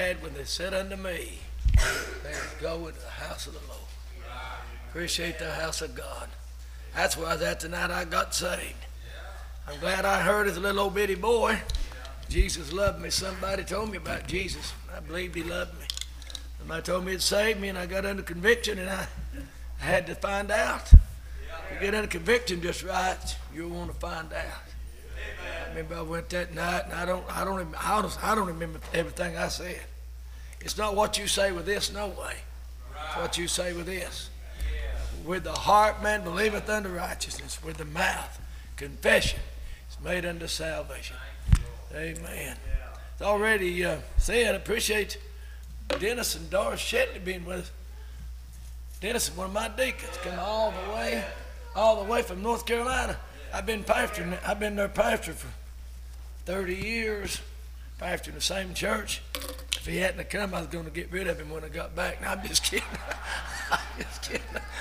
glad when they said unto me, let us go into the house of the Lord. Appreciate the house of God. That's where I was at tonight. I got saved. I'm glad I heard as a little old bitty boy, Jesus loved me. Somebody told me about Jesus. I believed he loved me. Somebody told me it saved me, and I got under conviction, and I had to find out. If you get under conviction just right, you'll want to find out. I remember I went that night, and I don't remember everything I said. It's not what you say with this, no way. It's what you say with this. With the heart man believeth unto righteousness. With the mouth, confession is made unto salvation. Amen. It's already said. I appreciate Dennis and Doris Shetley being with us. Dennis is one of my deacons. Come all the way from North Carolina. I've been their pastor for 30 years, pastoring the same church. If he hadn't come, I was going to get rid of him when I got back. No, I'm just kidding. I'm just kidding.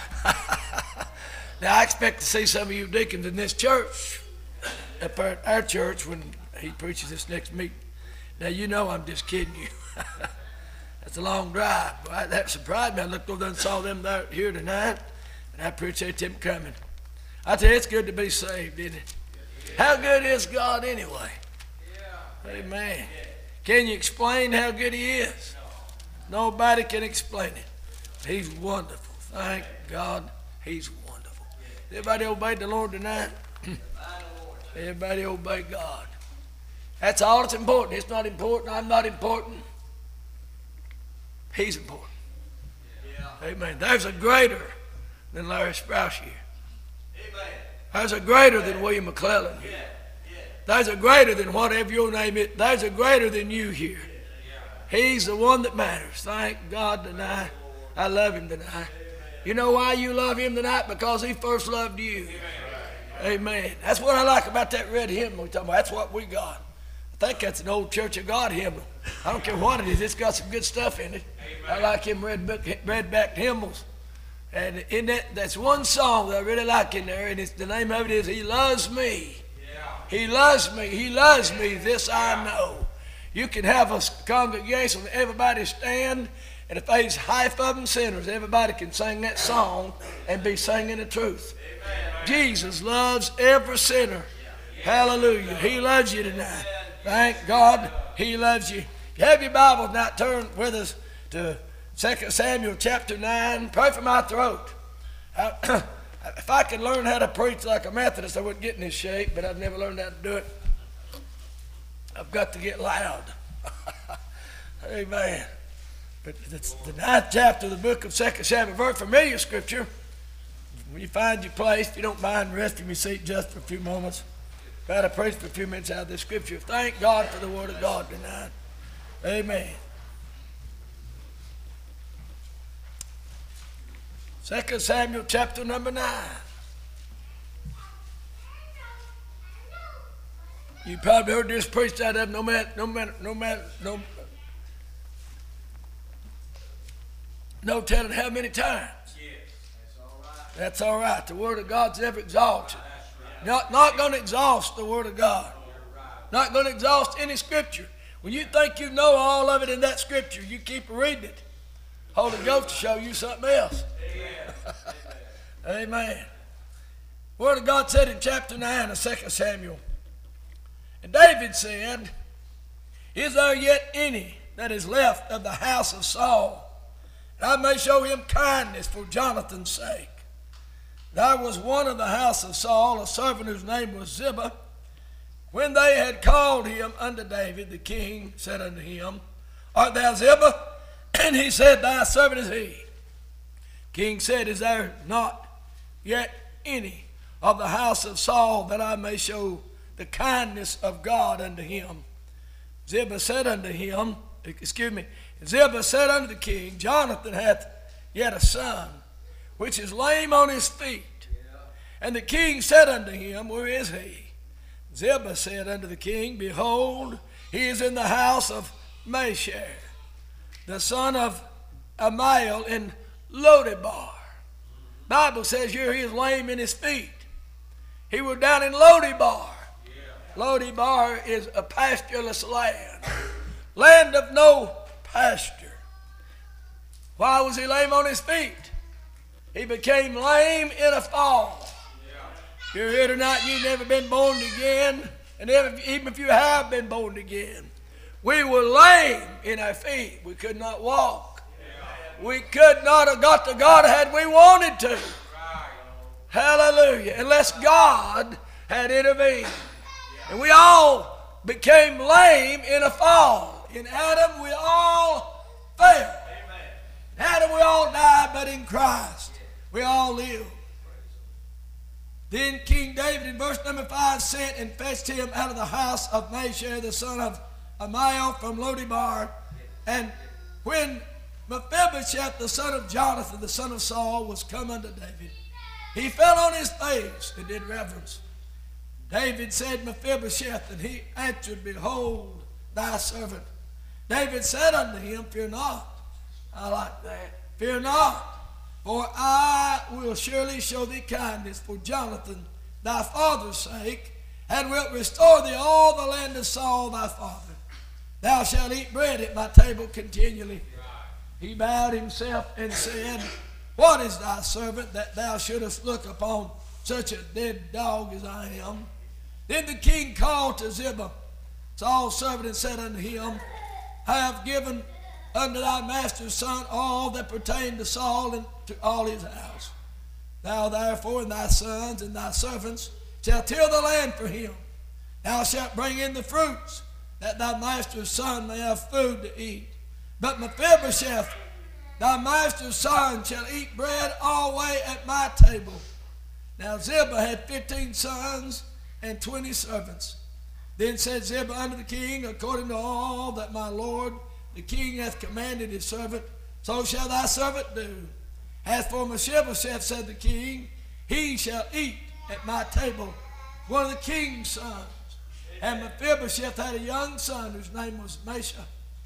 Now, I expect to see some of you deacons in this church, up at our church, when he preaches this next meeting. Now, you know I'm just kidding you. That's a long drive. Boy, that surprised me. I looked over and saw them here tonight, and I appreciate them coming. I tell you, it's good to be saved, isn't it? How good is God anyway? Amen. Can you explain how good he is? Nobody can explain it. He's wonderful. Thank God he's wonderful. Everybody obeyed the Lord tonight? Everybody obey God. That's all that's important. It's not important. I'm not important. He's important. Amen. There's a greater than Larry Sprouse here. There's a greater than William McClellan here. There's a greater than whatever your name is. There's a greater than you here. He's the one that matters. Thank God tonight. I love him tonight. You know why you love him tonight? Because he first loved you. Amen. That's what I like about that red hymnal we're talking about. That's what we got. I think that's an old Church of God hymnal. I don't care what it is. It's got some good stuff in it. I like him red-backed hymnals. And in that's one song that I really like in there, and the name of it is He Loves Me. He loves me. He loves me. This I know. You can have a congregation where everybody stand, and if there's half of them sinners, everybody can sing that song and be singing the truth. Jesus loves every sinner. Hallelujah. He loves you tonight. Thank God he loves you. If you have your Bible now, turn with us to 2 Samuel chapter 9. Pray for my throat. If I could learn how to preach like a Methodist, I wouldn't get in this shape, but I've never learned how to do it. I've got to get loud. Amen. But it's the 9th chapter of the book of 2 Samuel, very familiar scripture. When you find your place, if you don't mind resting your seat just for a few moments, try to preach for a few minutes out of this scripture. Thank God for the word of God tonight. Amen. 2 Samuel chapter number 9. You probably heard this preached out of no telling how many times. That's all right. The word of God's ever exalted. Not going to exhaust the word of God. Not going to exhaust any scripture. When you think you know all of it in that scripture, you keep reading it. Holy Ghost to show you something else. Amen. Word of God said in chapter 9 of 2 Samuel, and David said, is there yet any that is left of the house of Saul, that I may show him kindness for Jonathan's sake? There was one of the house of Saul, a servant whose name was Ziba. When they had called him unto David, the king said unto him, art thou Ziba? And he said, thy servant is he. King said, is there not yet any of the house of Saul that I may show the kindness of God unto him? Ziba said unto the king, Jonathan hath yet a son, which is lame on his feet. And the king said unto him, where is he? Ziba said unto the king, behold, he is in the house of Mashir, the son of Amiel in Lodebar. Bible says here he is lame in his feet. He was down in Lodebar. Lodebar is a pastureless land. Land of no pasture. Why was he lame on his feet? He became lame in a fall. You're here tonight, you've never been born again. And even if you have been born again, we were lame in our feet. We could not walk. We could not have got to God had we wanted to. Hallelujah. Unless God had intervened. And we all became lame in a fall. In Adam, we all fell. In Adam, we all died, but in Christ, we all live. Then King David in verse number 5 sent and fetched him out of the house of Meshach, the son of Amiel from Lodebar. And when Mephibosheth, the son of Jonathan, the son of Saul, was come unto David, he fell on his face and did reverence. David said, Mephibosheth, and he answered, Behold, thy servant. David said unto him, Fear not. I like that. Fear not. For I will surely show thee kindness for Jonathan, thy father's sake, and wilt restore thee all the land of Saul thy father. Thou shalt eat bread at my table continually. He bowed himself and said, What is thy servant that thou shouldest look upon such a dead dog as I am? Then the king called to Ziba, Saul's servant, and said unto him, I have given unto thy master's son all that pertained to Saul and to all his house. Thou therefore and thy sons and thy servants shall till the land for him. Thou shalt bring in the fruits, that thy master's son may have food to eat. But Mephibosheth, thy master's son, shall eat bread always at my table. Now Ziba had 15 sons and 20 servants. Then said Ziba unto the king, According to all that my lord the king hath commanded his servant, so shall thy servant do. As for Mephibosheth, said the king, he shall eat at my table, one of the king's sons. And Mephibosheth had a young son whose name was Meshach.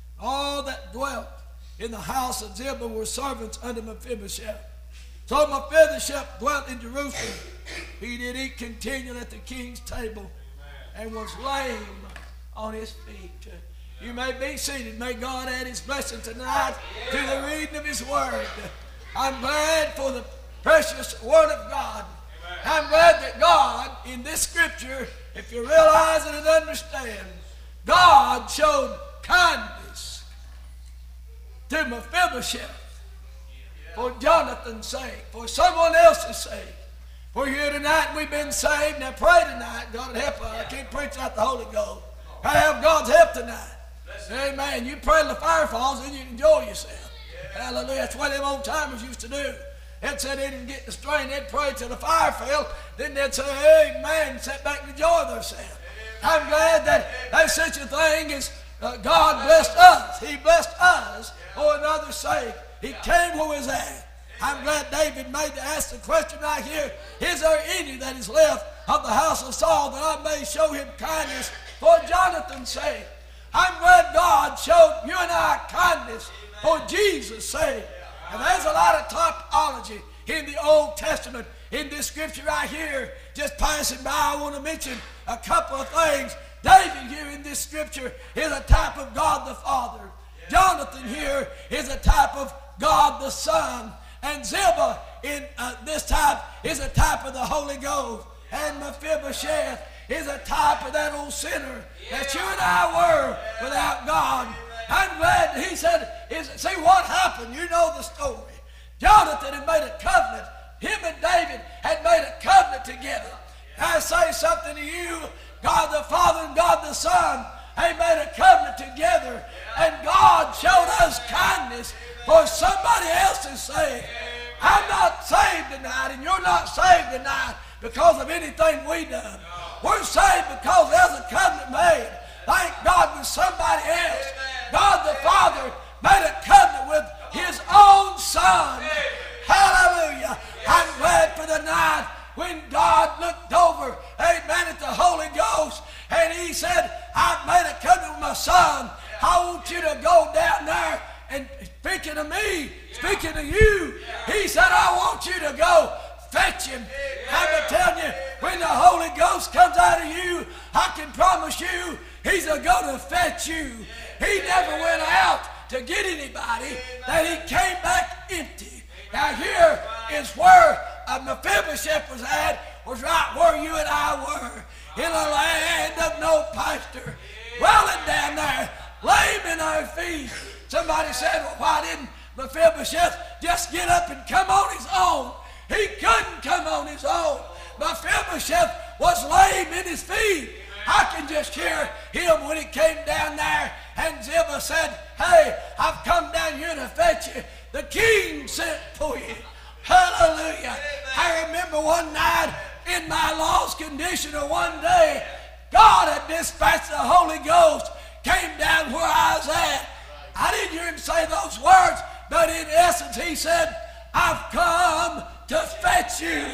All that dwelt in the house of Ziba were servants unto Mephibosheth. So Mephibosheth dwelt in Jerusalem. He did eat continually at the king's table and was lame on his feet. You may be seated. May God add his blessing tonight to the reading of his word. I'm glad for the precious word of God. I'm glad that God, in this scripture, if you realize it and understand, God showed kindness to Mephibosheth for Jonathan's sake, for someone else's sake. We're here tonight and we've been saved. Now pray tonight. God help us. I can't preach out the Holy Ghost. I have God's help tonight. Amen. You pray till the fire falls and you enjoy yourself. Hallelujah. That's what them old timers used to do. They'd say they didn't get the strain. They'd pray till the fire fell. Then they'd say, Amen, and sit back and enjoy themselves. I'm glad that there's such a thing as God blessed us. He blessed us for another's sake. He came where we was at. I'm glad David made to ask the question right here, Is there any that is left of the house of Saul that I may show him kindness for Jonathan's sake? I'm glad God showed you and I kindness for Jesus' sake. And there's a lot of typology in the Old Testament. In this scripture right here, just passing by, I want to mention a couple of things. David here in this scripture is a type of God the Father. Jonathan here is a type of God the Son. And Ziba in this type is a type of the Holy Ghost. And Mephibosheth is a type of that old sinner that you and I were without God. I'm glad he said, see what happened. You know the story. Jonathan had made a covenant. Him and David had made a covenant together. I say something to you. God the Father and God the Son, they made a covenant together. And God showed us kindness for somebody else's sake. I'm not saved tonight, and you're not saved tonight because of anything we done. We're saved because there's a covenant made. Thank God with somebody else. God the Father made a covenant with his own Son. Hallelujah. I'm glad for the night when God looked over, amen, at the Holy Ghost, and he said, I've made a covenant with my Son. I want you to go down there, and speaking to me, speaking to you, he said, I want you to go fetch him. I'm telling you, when the Holy Ghost comes out of you, I can promise you, he's going to fetch you. He never went out to get anybody that he came back empty. Now here is where Mephibosheth was at, was right where you and I were, in a land of no pasture, dwelling down there, lame in our feet. Somebody said, well, why didn't Mephibosheth just get up and come on his own? He couldn't come on his own. Mephibosheth was lame in his feet. I can just hear him when he came down there, and Ziba said, hey, I've come down here to fetch you. The king sent for you. Hallelujah. I remember one night in my lost condition, or one day, God had dispatched the Holy Ghost, came down where I was at. I didn't hear him say those words, but in essence he said, I've come to fetch you.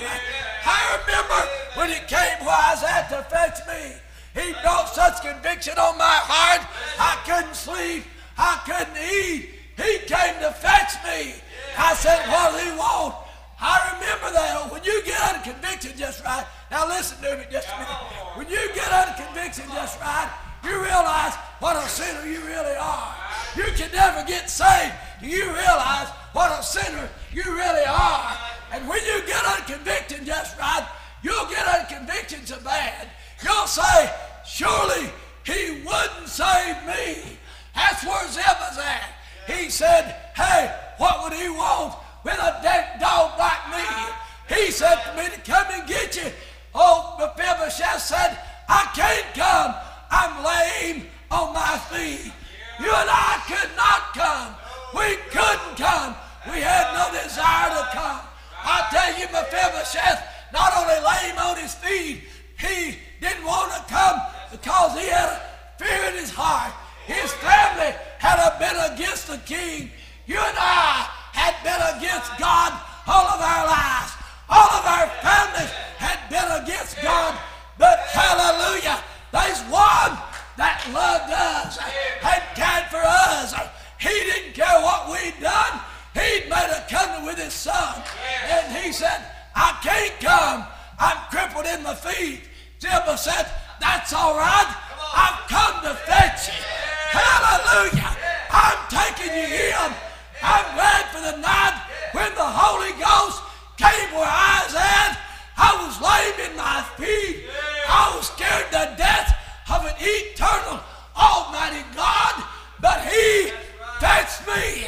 I remember when he came where I was at to fetch me. He brought such conviction on my heart, I couldn't sleep, I couldn't eat. He came to fetch me. I said, what do he want? I remember that. When you get under conviction just right, now listen to me just a minute. When you get under conviction just right, you realize what a sinner you really are. You can never get saved till you realize what a sinner you really are. And when you get under conviction just right, you'll get under conviction so bad, you'll say, surely he wouldn't save me. That's where Ziba's at. He said, hey, what would he want with a dead dog like me? He said to me to come and get you. Oh, Mephibosheth said, I can't come. I'm lame on my feet. You and I could not come. We couldn't come. We had no desire to come. I tell you, Mephibosheth, not only lame on his feet, he didn't want to come because he had a fear in his heart. His family had been against the king. You and I had been against God all of our lives. All of our families had been against God. But hallelujah, there's one that loved us, had cared for us. He didn't care what we'd done. He'd made a covenant with his son. And he said, I can't come. I'm crippled in my feet. Ziba said, that's all right. I've come to fetch you. Hallelujah. I'm taking you in. I'm glad for the night when the Holy Ghost came where I was at. I was lame in my feet. I was scared to death of an eternal almighty God, but he fetched me.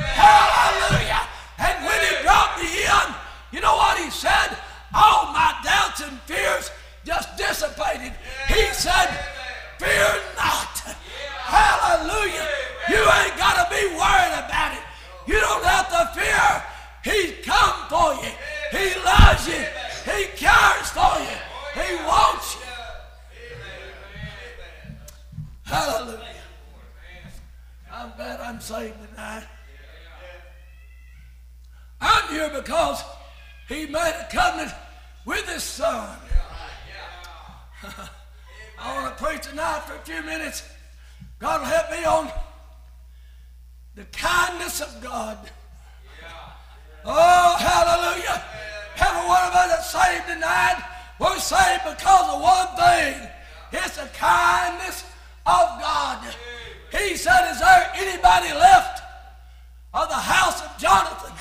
Hallelujah. And when he brought me in, you know what he said? All my doubts and fears just dissipated. He said, fear not. Hallelujah. You ain't got to be worried about it. You don't have to fear. He's come for you. He loves you. He cares for you. He wants you. Hallelujah. I'm glad I'm saved tonight. I'm here because he made a covenant with his son. I want to preach tonight for a few minutes. God will help me on the kindness of God. Oh, hallelujah. Every one of us that's saved tonight, we're saved because of one thing. It's the kindness of God. He said, is there anybody left of the house of Jonathan?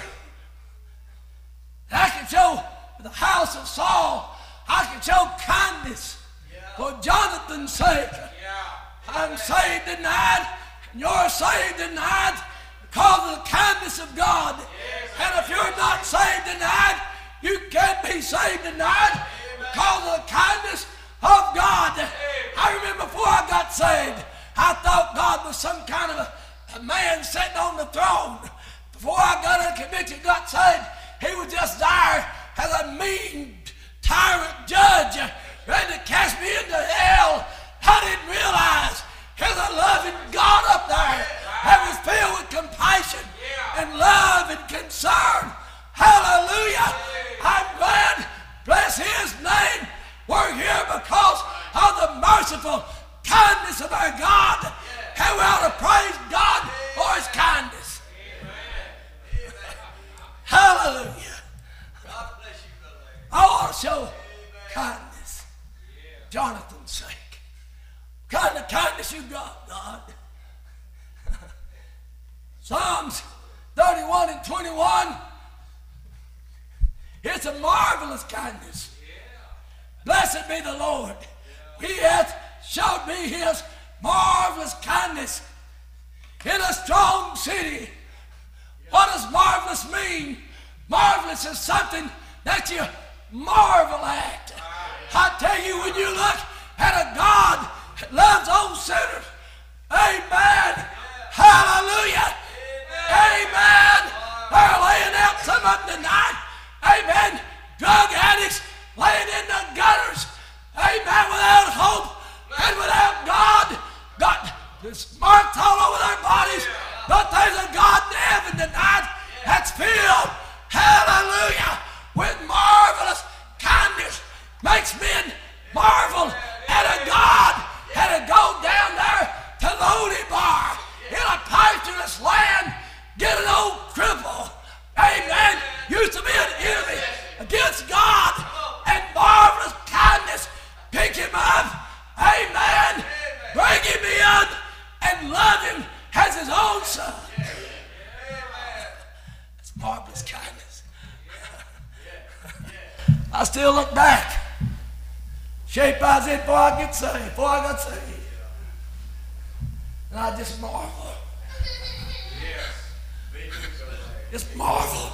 I can show the house of Saul, I can show kindness for Jonathan's sake. I'm saved tonight, and you're saved tonight because of the kindness of God. And if you're not saved tonight, you can't be saved tonight because of the kindness of God. I remember before I got saved, I thought God was some kind of a man sitting on the throne. Before I got unconvicted, got saved, he was just there as a mean tyrant judge ready to cast me into hell. I didn't realize there's a loving God up there that was filled with compassion and love and concern. Hallelujah. I'm glad, bless his name, we're here because of the merciful kindness of our God. And we ought to praise God for his kindness. Hallelujah. I want to show kindness. Jonathan's sake. Kind of kindness you got, God. Psalms 31 and 21. It's a marvelous kindness. Blessed be the Lord. He hath showed me his marvelous kindness in a strong city. What does marvelous mean? Marvelous is something that you marvel at. I tell you, when you look at a God that loves old sinners, amen, hallelujah, amen. They're laying out some of them tonight, amen, drug addicts laying in the gutters, amen, without hope and without God. Got this marks all over their bodies, but there's a God in heaven tonight that's filled, hallelujah, with marvelous kindness. Makes men marvel at a God had to go down there to Lodebar in a pastureless land, get an old cripple, amen, used to be an enemy against God, and marvelous kindness pick him up, amen, bring him in and love him as his own son. That's marvelous kindness. I still look back. Shape I was in before I got saved. And I just marvel. Just marvel.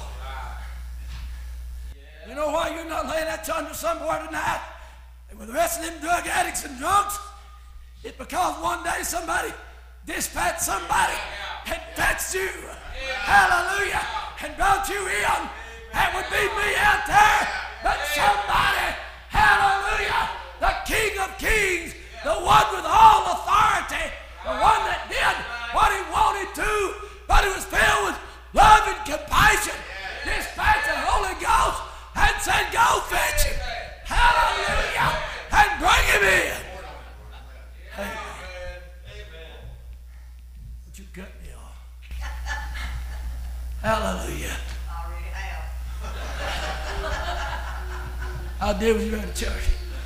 You know why you're not laying that under somewhere tonight? And with the rest of them drug addicts and drunks, it's because one day somebody dispatched somebody and fetched you. Hallelujah. And brought you in. That would be me out there. But somebody, hallelujah, the King of Kings, the one with all authority, the one that did what he wanted to, but he was filled with love and compassion, dispatched the Holy Ghost and said, go fetch him. Hallelujah. And bring him in. Amen. But you cut me off. Hallelujah. I did when you were in church.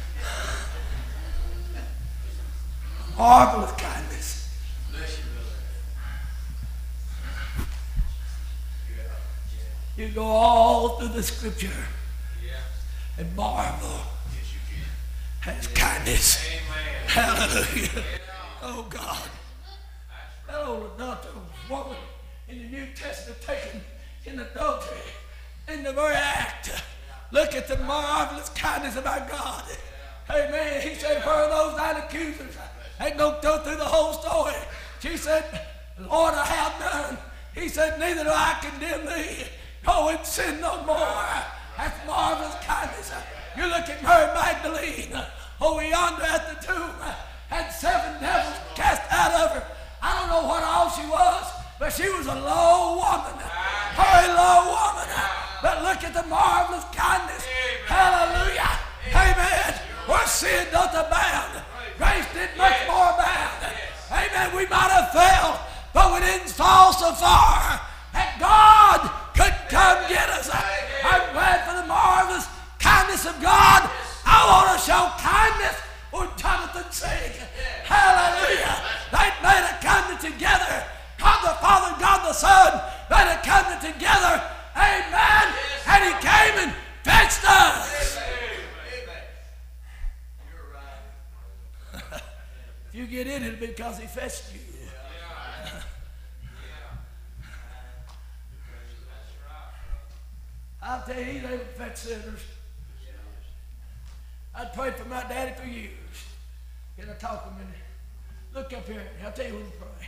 Marvelous kindness. You go all through the scripture and marvel at his kindness. Hallelujah. Oh God. That old adulterous woman in the New Testament taken in adultery in the very act. Look at the marvelous kindness of our God. Amen. He said, where are those thine accusers? Ain't no go through the whole story. She said, Lord, I have none. He said, neither do I condemn thee. Go and sin no more. That's marvelous kindness. You look at Mary Magdalene, over yonder at the tomb, had 7 devils cast out of her. I don't know what all she was, but she was a low woman, very low woman. But look at the marvelous kindness. Hallelujah. Amen. Where sin doth abound, grace did much more abound. Amen. We might have failed, but we didn't fall so far that God could come get us. I'm glad for the marvelous kindness of God. I want to show kindness for Jonathan's sake. Hallelujah. They made a covenant together. God the Father, God the Son made a covenant together. Amen. And he came and fetched us. If you get in it, it'll be because he fetched you. I'll tell you, he's able to fetch sinners. I'd prayed for my daddy for years. Can I talk a minute? Look up here. I'll tell you when to pray.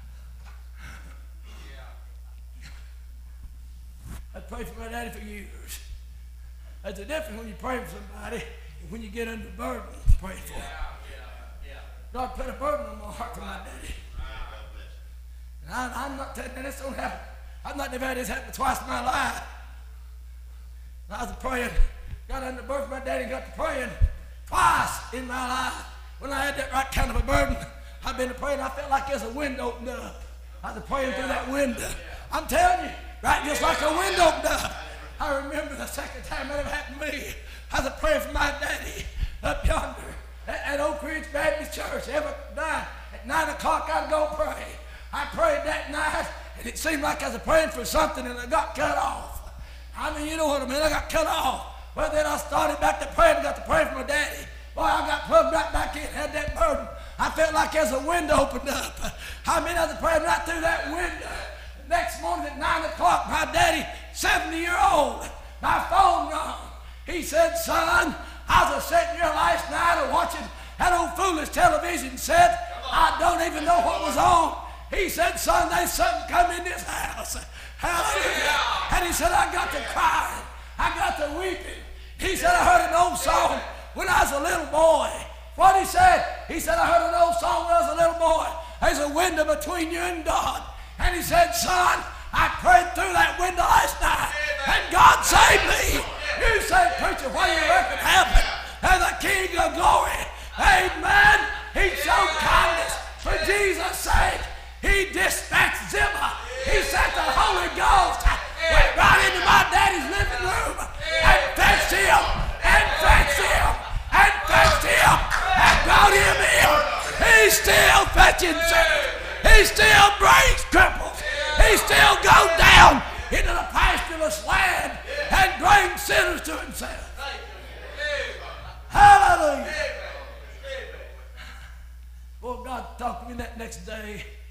I'd prayed for my daddy for years. There's a difference when you pray for somebody and when you get under burden to pray for them. God put a burden on my heart for my daddy. And I'm not telling you this don't happen. I've not never had this happen twice in my life. And I was praying, got under the burden for my daddy and got to praying twice in my life. When I had that right kind of a burden, I've been praying, I felt like there's a window opened up. I was praying through that window. I'm telling you, right, just like a window opened up. I remember the second time that ever happened to me. I was praying for my daddy up yonder at Oak Ridge Baptist Church every night. At 9 o'clock, I'd go pray. I prayed that night, And it seemed like I was praying for something and I got cut off. I mean, you know what I mean? I got cut off. Well, then I started back to praying and got to pray for my daddy. Boy, I got plugged right back in, had that burden. I felt like there's a window opened up. I mean, I was praying right through that window. Next morning at 9 o'clock, my daddy, 70-year-old, my phone rang. He said, son, I was sitting here last night and watching that old foolish television set. I don't even know what was on. He said, son, there's something come in this house. Hallelujah. And he said, I got to crying. I got to weeping. He said, I heard an old song when I was a little boy. What he said? He said, I heard an old song when I was a little boy. There's a window between you and God. And he said, son, I prayed through that window last night, and God saved me. You say, preacher, what do you reckon happened? And the King of glory, amen, he showed kindness for Jesus' sake. He dispatched Ziba. He sent the Holy Ghost, went right into my daddy's living room, and fetched him, and fetched him, and fetched him, and brought him in. He's still fetching sinners. He still brings cripples. He still goes down into the pastureless land and brings sinners to himself. Hallelujah. Boy, God talked to me that next day.